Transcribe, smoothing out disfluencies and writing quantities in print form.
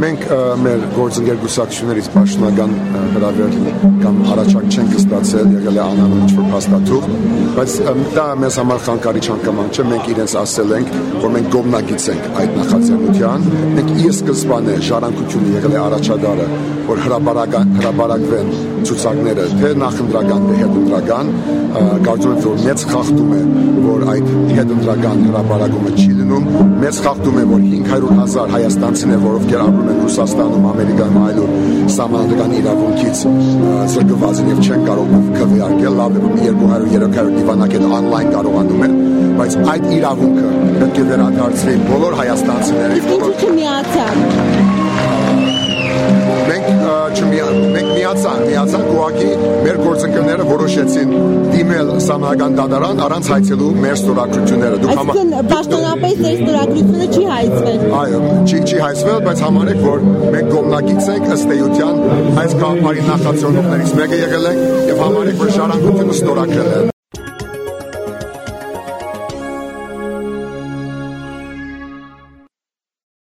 Մենք մեր գործընկեր գուսակցություններից պաշտոնական հրավեր կամ առաջարկ չենք ստացել, եղել է անանուն ինչ-որ փաստաթուղթ, բայց դա մեզ համար խանգարիչ հանգամանք չէ, մենք իրենց ասել ենք, որ մենք կողմնակից ենք այդ նախաձեռնության, մենք ի սկզբանե ժառանգությունը եղել է առաջադարը, որ հրապարակվեն ցուցակները, թե նախընտրական, թե հետընտրական, կարծում եմ, որ մեծ խախտում է, որ այդ հետընտրական հրապարակումը չի լինում, մեծ խախտում է, որ 500,000 հայաստանցիներ, որովքեր ապրում են Ռուսաստանում, Ամերիկայում, այլուր, սահմանադրական իրավունքից զրկված են եւ չեն կարող քվեարկել, լավ է, որ 200-300 դիվանագետ on-line կարողանում են, բայց այդ իրավունքը պետք է վերադարձվի բոլոր հայաստանցիներին, Ինչու չմիացան։ Մենք միացանք ուղղակի մեր գործընկերները որոշեցին դիմել սահմանական դատարան առանց հայցելու մեր ստորագրությունները։ Այսինքն պաշտոնապես ձեր ստորագրությունը չի հայցվել։ Այո, չի հայցվել, բայց համարեք, որ մենք կողմնակից ենք ըստ էության այս գաղափարի նախաձեռնողներից մեկը եղել ենք եւ համարեք, որ ժառանգությունը ստորագրել է։